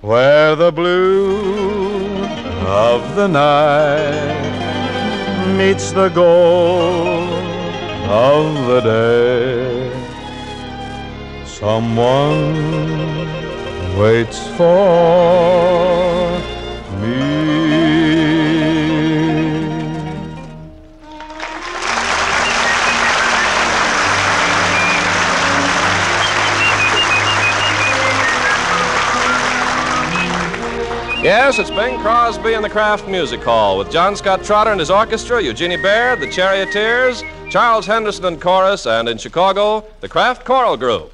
where the blue of the night meets the gold of the day. Someone waits for me. Yes, it's Bing Crosby and the Kraft Music Hall with John Scott Trotter and his orchestra, Eugenie Baird, the Charioteers, Charles Henderson and chorus, and in Chicago, the Kraft Choral Group.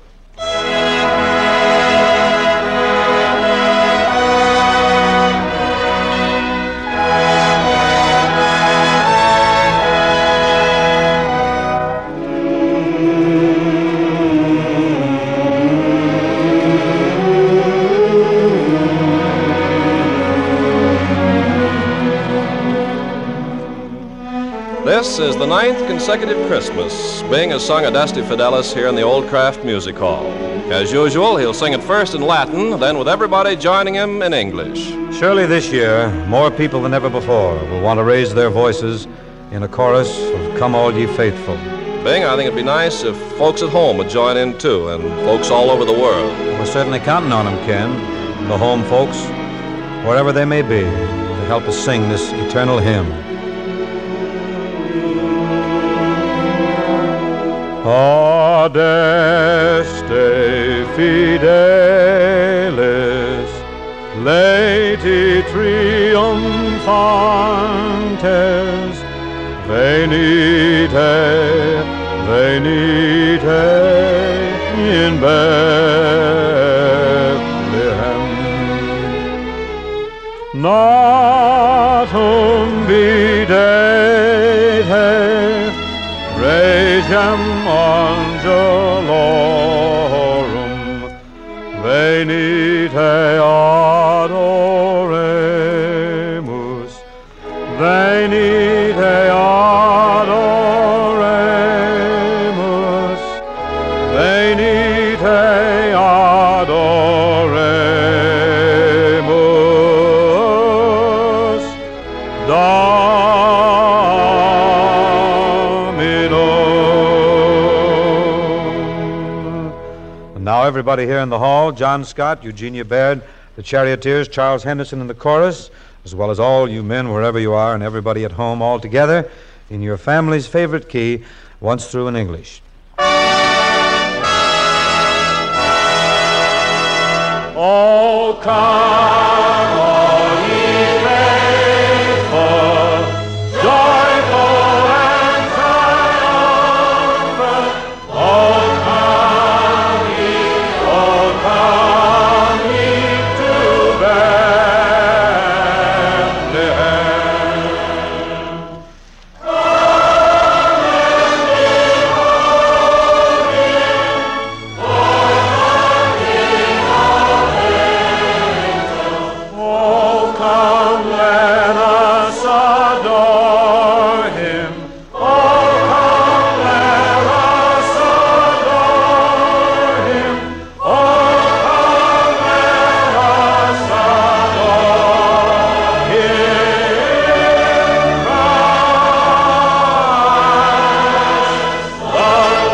This is the 9th consecutive Christmas Bing has sung Adeste Fidelis here in the Old Kraft Music Hall. As usual, he'll sing it first in Latin, then with everybody joining him in English. Surely this year, more people than ever before will want to raise their voices in a chorus of Come All Ye Faithful. Bing, I think it'd be nice if folks at home would join in too, and folks all over the world. We're certainly counting on them, Ken, the home folks, wherever they may be, to help us sing this eternal hymn. Adeste fidelis, Leti triumphantes, venite, venite in Bethlehem. Natum videte, Regiam angelorum, venite adoremus, venite adoremus, venite adoremus, Now everybody here in the hall, John Scott, Eugenia Baird, the Charioteers, Charles Henderson in the chorus, as well as all you men wherever you are and everybody at home all together in your family's favorite key, once through in English. Oh, come all ye faithful, joyful and triumphant. Oh, come ye to Bethlehem. Come and behold him, born the King of angels. Oh, come, let us adore him. Oh, come, let us adore him. Oh, come, let us adore him. Christ the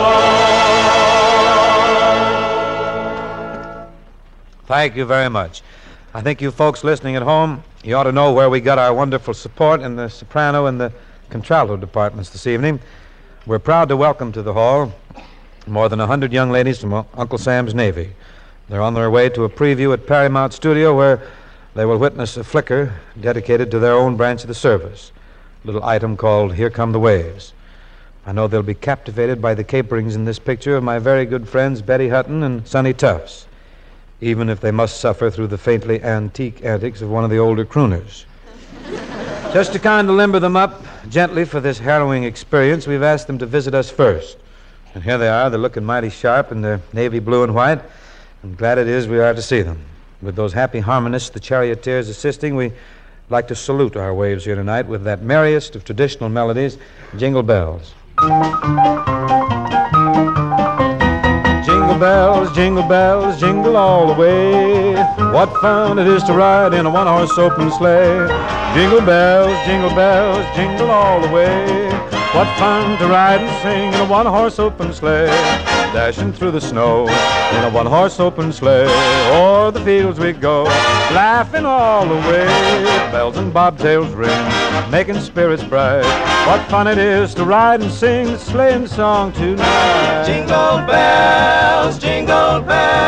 Lord. Thank you very much. I think you folks listening at home, you ought to know where we got our wonderful support in the soprano and the contralto departments this evening. We're proud to welcome to the hall more than 100 young ladies from Uncle Sam's Navy. They're on their way to a preview at Paramount Studio where they will witness a flicker dedicated to their own branch of the service, a little item called Here Come the Waves. I know they'll be captivated by the caperings in this picture of my very good friends Betty Hutton and Sonny Tufts, even if they must suffer through the faintly antique antics of one of the older crooners. Just to kind of limber them up gently for this harrowing experience, we've asked them to visit us first. And here they are. They're looking mighty sharp in their navy blue and white. And glad it is we are to see them. With those happy harmonists, the Charioteers, assisting, we'd like to salute our waves here tonight with that merriest of traditional melodies, Jingle Bells. Jingle bells, jingle all the way. What fun it is to ride in a one-horse open sleigh. Jingle bells, jingle all the way. What fun to ride and sing in a one-horse open sleigh. Dashing through the snow in a one-horse open sleigh. O'er the fields we go, laughing all the way. Bells and bobtails ring, making spirits bright. What fun it is to ride and sing the sleighing song tonight. Jingle bells, jingle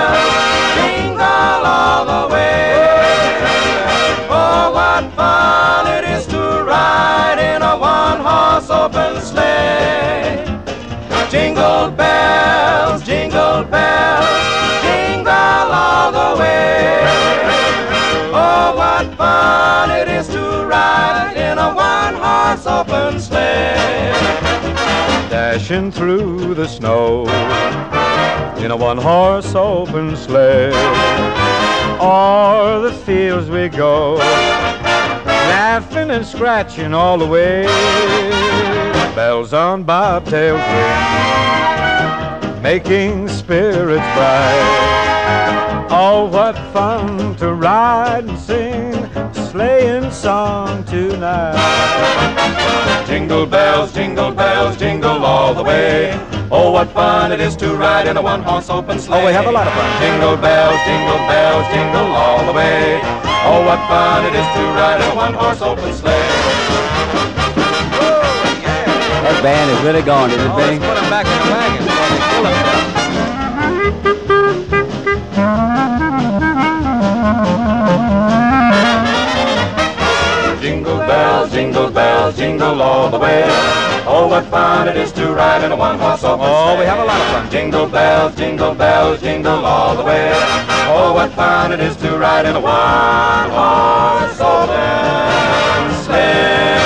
all the way. Oh, what fun it is to ride in a one-horse open sleigh. Jingle bells, jingle all the way. Oh, what fun it is to ride in a one-horse open sleigh. Dashing through the snow in a one-horse open sleigh. O'er the fields we go, laughing and scratching all the way. Bells on bobtails ring, making spirits bright. Oh, what fun to ride and sing a sleighing song tonight. Jingle bells, jingle all the way. Oh, what fun it is to ride in a one-horse open sleigh. Oh, we have a lot of fun. Jingle bells, jingle all the way. Oh, what fun it is to ride in a one-horse open sleigh. Oh, yeah. That band is really gone, isn't it, Benny? Let's put them back in the wagon before they pull them. Jingle bells, jingle all the way. Oh, what fun it is to ride in a one-horse open sleigh. Oh, we have a lot of fun. Jingle bells, jingle all the way. Oh, what fun it is to ride in a one-horse open sleigh.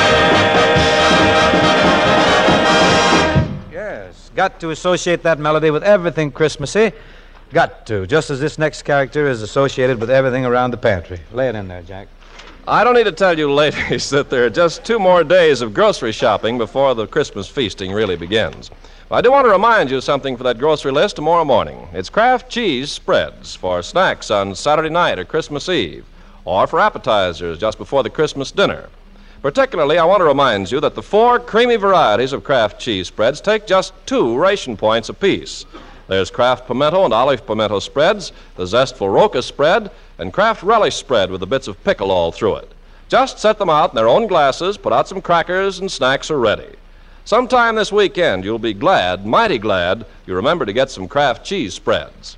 Yes, got to associate that melody with everything Christmassy. Got to, just as this next character is associated with everything around the pantry. Lay it in there, Jack. I don't need to tell you, ladies, that there are just 2 more days of grocery shopping before the Christmas feasting really begins. But I do want to remind you of something for that grocery list tomorrow morning. It's Kraft cheese spreads for snacks on Saturday night or Christmas Eve, or for appetizers just before the Christmas dinner. Particularly, I want to remind you that the 4 creamy varieties of Kraft cheese spreads take just 2 ration points apiece. There's Kraft pimento and olive pimento spreads, the zestful roca spread, and Kraft relish spread with the bits of pickle all through it. Just set them out in their own glasses, put out some crackers, and snacks are ready. Sometime this weekend, you'll be glad, mighty glad, you remember to get some Kraft cheese spreads.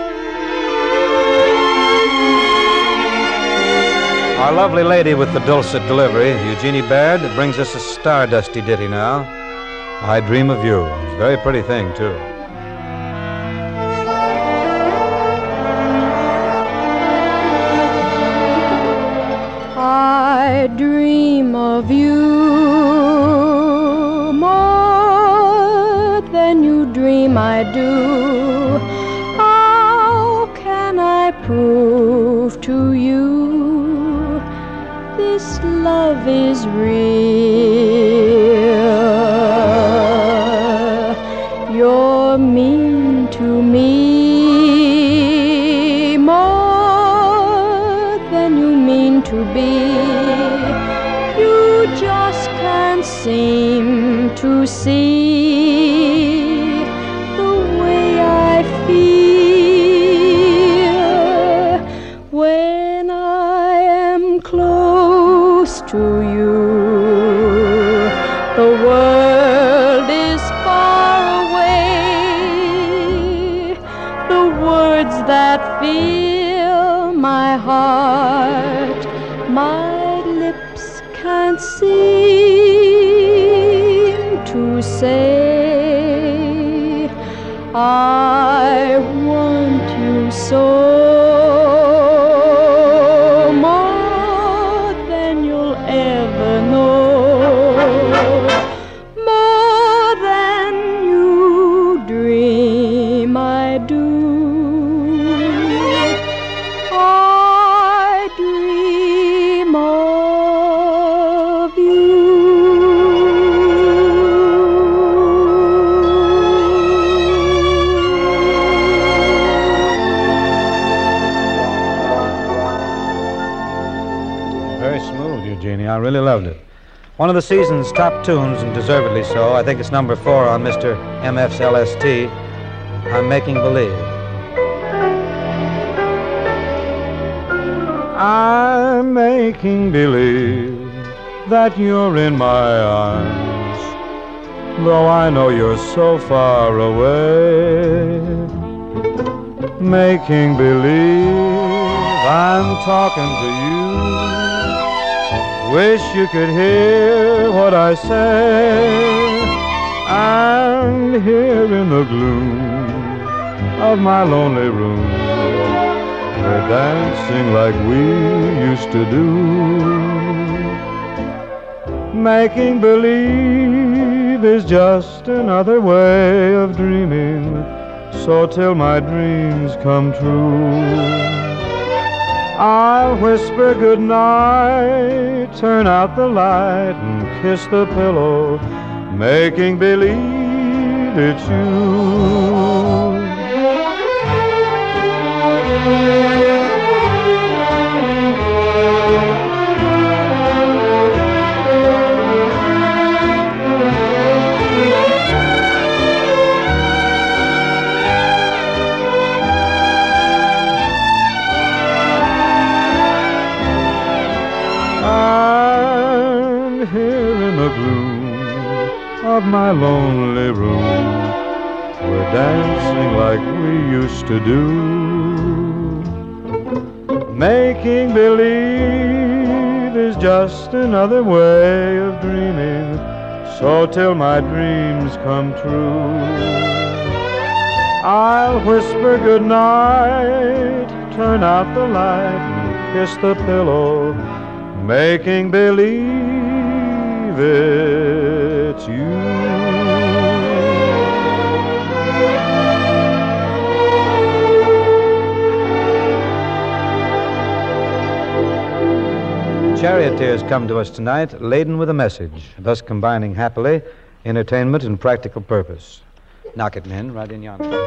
Our lovely lady with the dulcet delivery, Eugenie Baird, brings us a stardusty ditty now. I Dream of You. It's a very pretty thing, too. I dream of you more than you dream I do. How can I prove to you this love is real? You're mean to me more than you mean to be. You just can't seem to see the way I feel when I am close to you. The world is far away. The words that fill my heart, my lips can't seem to say. I want you so, more than you'll ever know, more than you dream I do. I dream of you. I really loved it. One of the season's top tunes, and deservedly so. I think it's number 4 on Mr. MF's LST. I'm Making Believe. I'm making believe that you're in my arms, though I know you're so far away. Making believe I'm talking to you. Wish you could hear what I say. I'm here in the gloom of my lonely room. We're dancing like we used to do. Making believe is just another way of dreaming, so till my dreams come true, I'll whisper goodnight, turn out the light and kiss the pillow, making believe it's you. I'm here in the gloom of my lonely room. We're dancing like we used to do. Making believe is just another way of dreaming, so till my dreams come true, I'll whisper goodnight, turn out the light and kiss the pillow, making believe it's you. Charioteers come to us tonight laden with a message, thus combining happily entertainment and practical purpose. Knock it, men, right in yonder.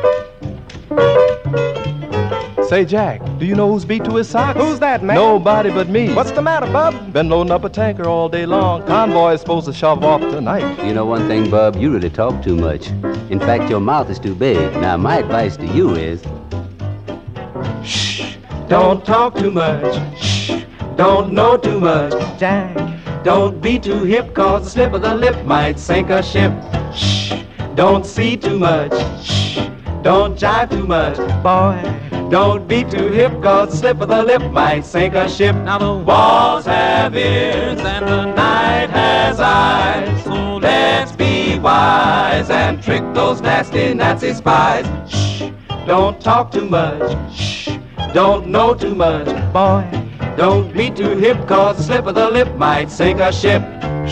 Say, Jack, do you know who's beat to his socks? Who's that, man? Nobody but me. What's the matter, Bub? Been loading up a tanker all day long. Convoy's supposed to shove off tonight. You know one thing, Bub, you really talk too much. In fact, your mouth is too big. Now, my advice to you is... Shh, don't talk too much. Shh, don't know too much. Jack, don't be too hip, cause the slip of the lip might sink a ship. Shh, don't see too much. Shh, don't jive too much. Boy, don't be too hip, cause the slip of the lip might sink a ship. Now the walls have ears and the night has eyes, so let's be wise and trick those nasty Nazi spies. Shh, don't talk too much. Shh, don't know too much. Boy, don't be too hip, cause the slip of the lip might sink a ship.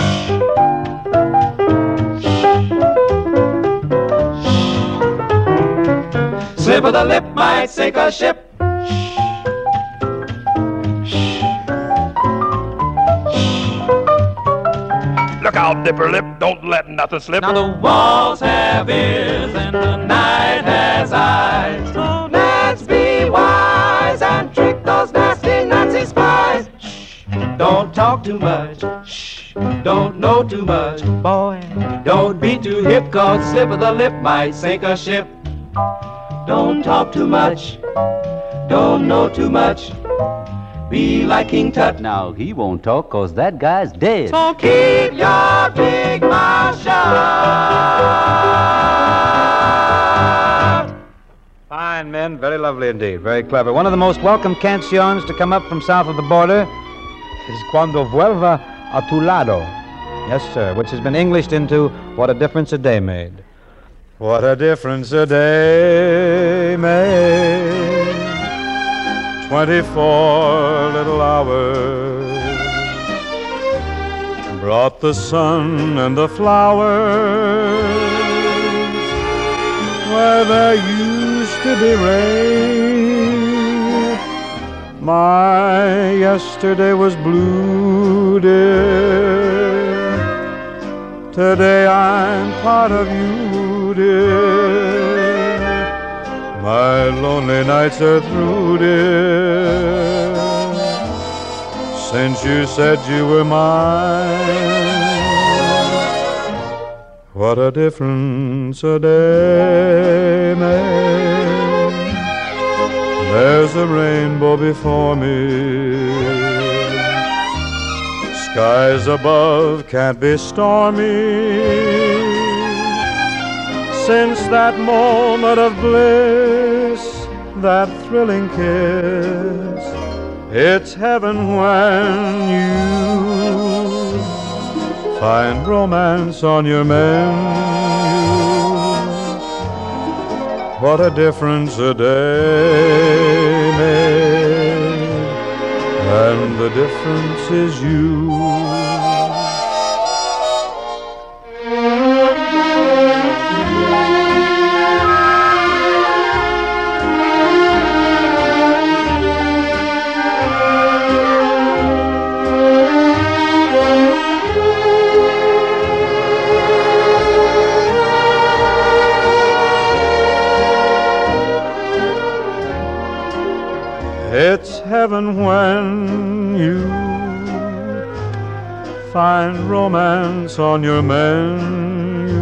Slip of the lip might sink a ship. Look out, Dipper Lip, don't let nothing slip. Now the walls have ears and the night has eyes, so let's be wise and trick those nasty Nazi spies. Shh, don't talk too much. Shh, don't know too much. Boy, don't be too hip, cause the slip of the lip might sink a ship. Don't talk too much, don't know too much. Be like King Tut. Now, he won't talk, cause that guy's dead. So keep your big mouth shut. Fine men, very lovely indeed, very clever. One of the most welcome canciones to come up from south of the border is Cuando Vuelva a Tu Lado. Yes, sir, which has been Englished into What a Difference a Day Made. What a difference a day made, 24 little hours brought the sun and the flowers where there used to be rain. My yesterday was blue, dear. Today I'm part of you, dear. My lonely nights are through, dear. since you said you were mine. What a difference a day makes. There's a rainbow before me. Skies above can't be stormy. Since that moment of bliss, that thrilling kiss, it's heaven when you find romance on your menu. What a difference a day makes, and the difference is you. It's heaven when you find romance on your menu.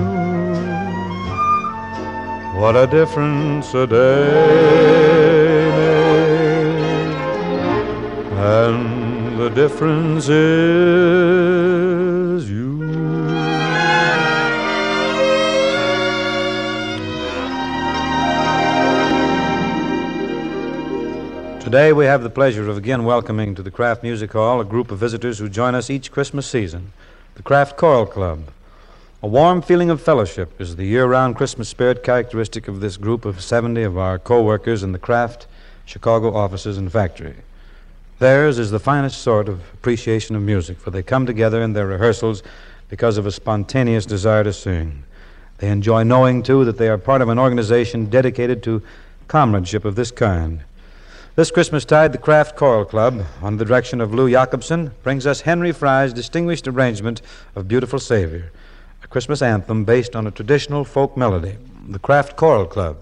What a difference a day makes, and the difference is you. Today we have the pleasure of again welcoming to the Kraft Music Hall a group of visitors who join us each Christmas season, the Kraft Choral Club. A warm feeling of fellowship is the year-round Christmas spirit characteristic of this group of 70 of our co-workers in the Kraft Chicago offices and factory. Theirs is the finest sort of appreciation of music, for they come together in their rehearsals because of a spontaneous desire to sing. They enjoy knowing, too, that they are part of an organization dedicated to comradeship of this kind. This Christmastide, the Kraft Choral Club, under the direction of Lou Jacobson, brings us Henry Fry's distinguished arrangement of Beautiful Savior, a Christmas anthem based on a traditional folk melody. The Kraft Choral Club.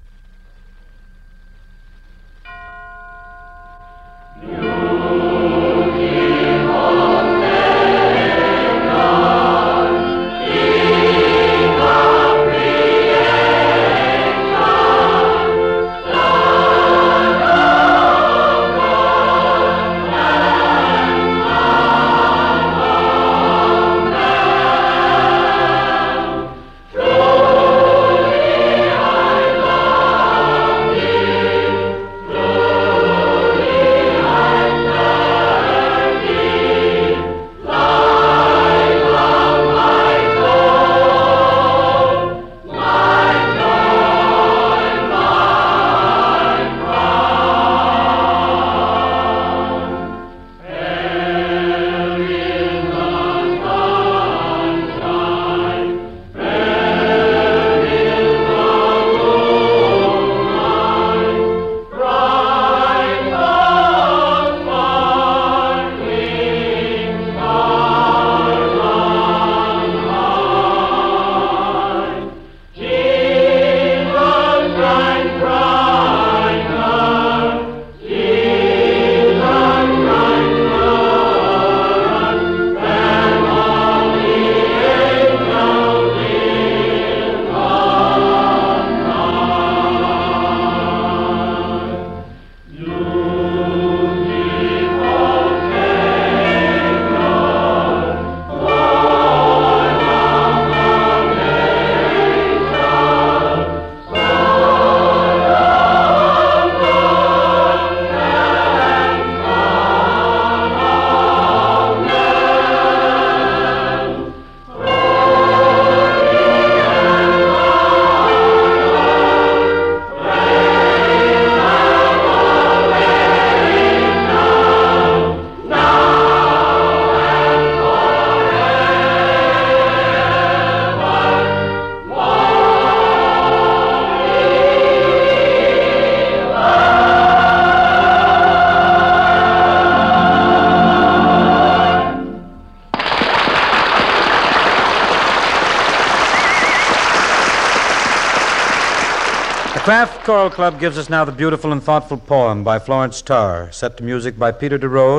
Kraft Choral Club gives us now the beautiful and thoughtful poem by Florence Tarr, set to music by Peter DeRose,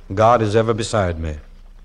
God is ever beside me.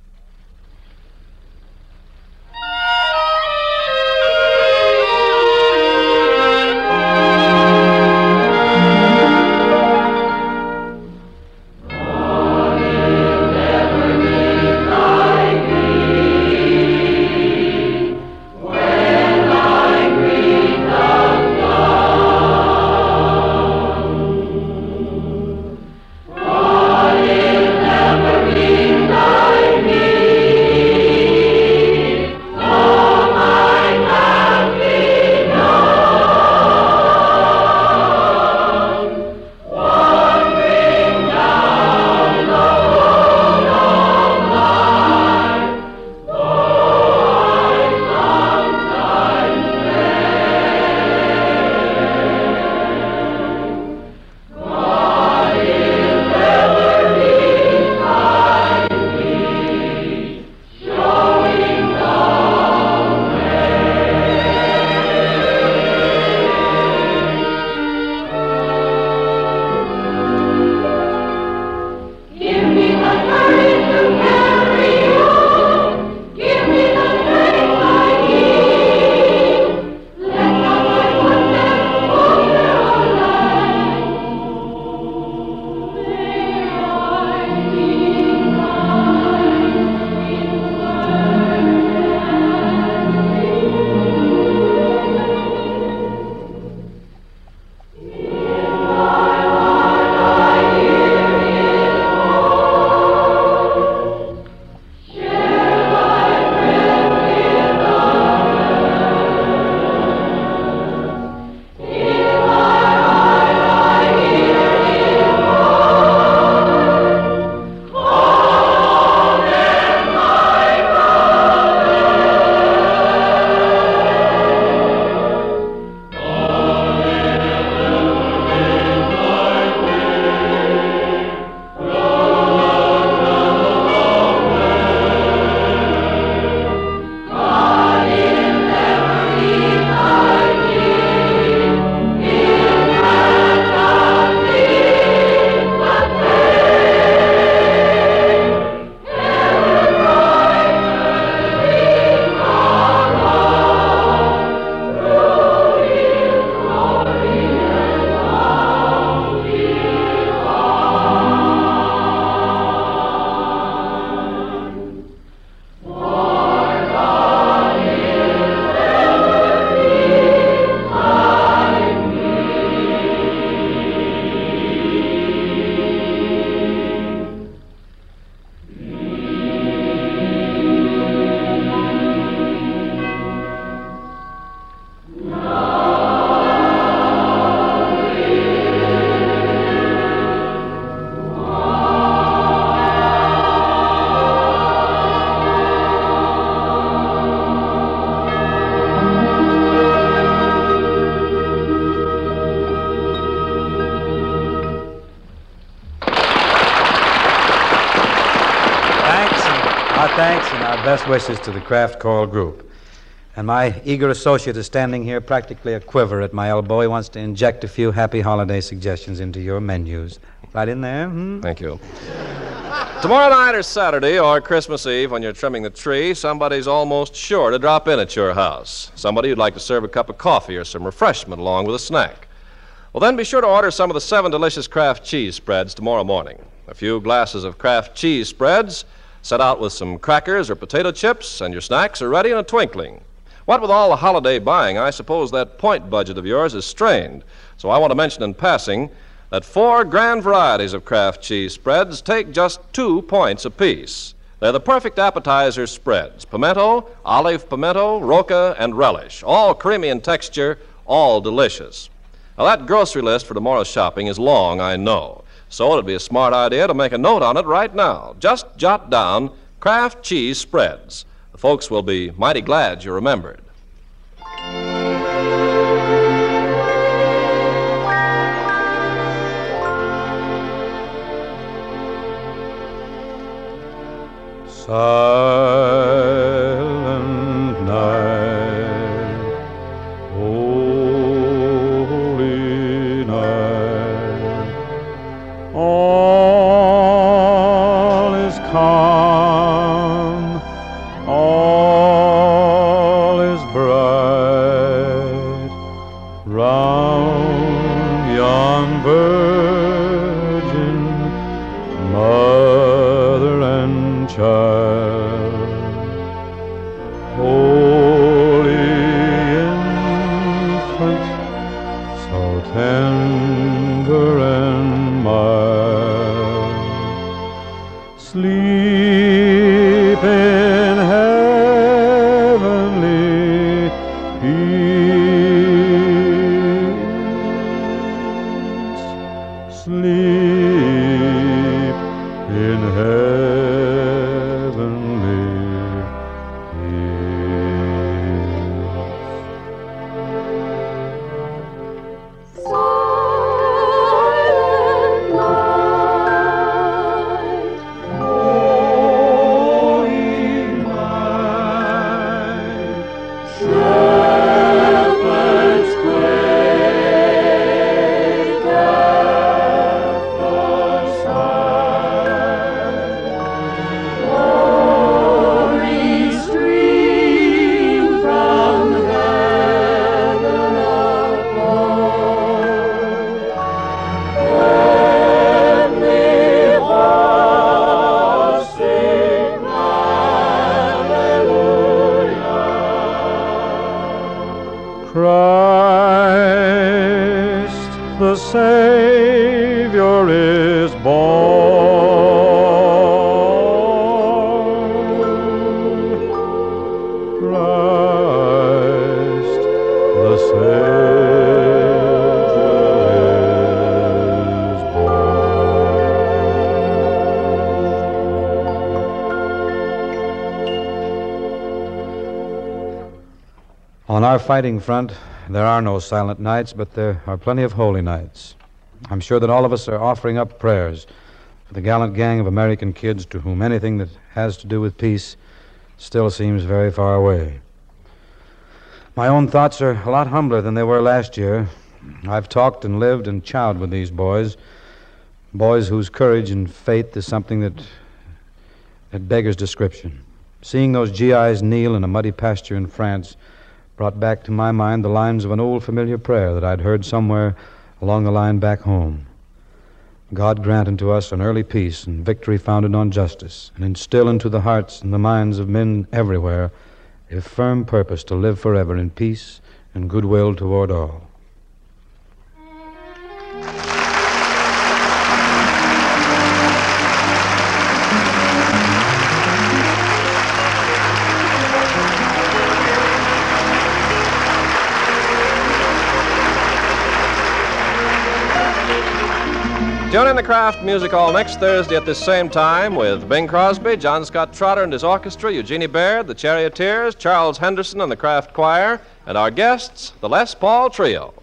Thanks and our best wishes to the Kraft Choral Group. And my eager associate is standing here, practically a quiver at my elbow. He wants to inject a few happy holiday suggestions into your menus. Right in there? Thank you. Tomorrow night or Saturday or Christmas Eve, when you're trimming the tree, somebody's almost sure to drop in at your house. Somebody who'd like to serve a cup of coffee or some refreshment along with a snack. Well, then be sure to order some of the 7 delicious Kraft cheese spreads tomorrow morning. A few glasses of Kraft cheese spreads, set out with some crackers or potato chips, and your snacks are ready in a twinkling. What with all the holiday buying, I suppose that point budget of yours is strained. So I want to mention in passing that 4 grand varieties of Kraft cheese spreads take just 2 points apiece. They're the perfect appetizer spreads: pimento, olive pimento, roca, and relish. All creamy in texture, all delicious. Now, that grocery list for tomorrow's shopping is long, I know. So it'd be a smart idea to make a note on it right now. Just jot down Kraft cheese spreads. The folks will be mighty glad you remembered. Silent night, holy night, all virgin, mother and child, holy infant, so tender and mild, sleep in heavenly peace, sleep in heavenly peace. Silent night, Holy night, shepherds quake at the sight. Glory stream from heaven above. Heavenly hosts sing hallelujah. Christ the Savior is born. Christ the Savior is born. On our fighting front, there are no silent nights, but there are plenty of holy nights. I'm sure that all of us are offering up prayers for the gallant gang of American kids to whom anything that has to do with peace still seems very far away. My own thoughts are a lot humbler than they were last year. I've talked and lived and chowed with these boys whose courage and faith is something that beggars description. Seeing those GIs kneel in a muddy pasture in France brought back to my mind the lines of an old familiar prayer that I'd heard somewhere along the line back home. God grant unto us an early peace and victory founded on justice, and instill into the hearts and the minds of men everywhere a firm purpose to live forever in peace and goodwill toward all. Tune in to Kraft Music Hall next Thursday at this same time with Bing Crosby, John Scott Trotter and his orchestra, Eugenie Baird, the Charioteers, Charles Henderson and the Kraft Choir, and our guests, the Les Paul Trio.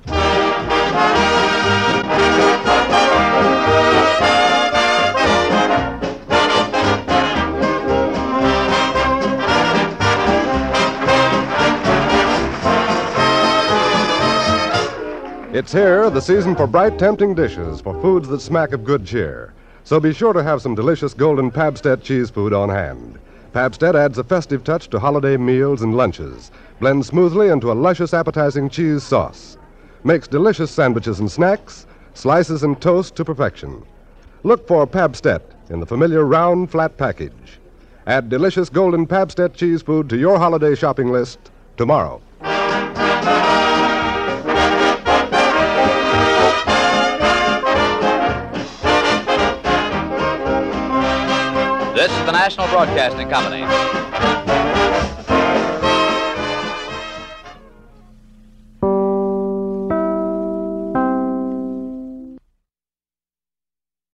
It's here, the season for bright, tempting dishes, for foods that smack of good cheer. So be sure to have some delicious golden Pabst-ett cheese food on hand. Pabst-ett adds a festive touch to holiday meals and lunches, blends smoothly into a luscious, appetizing cheese sauce, makes delicious sandwiches and snacks, slices and toast to perfection. Look for Pabst-ett in the familiar round, flat package. Add delicious golden Pabst-ett cheese food to your holiday shopping list tomorrow. This is the National Broadcasting Company.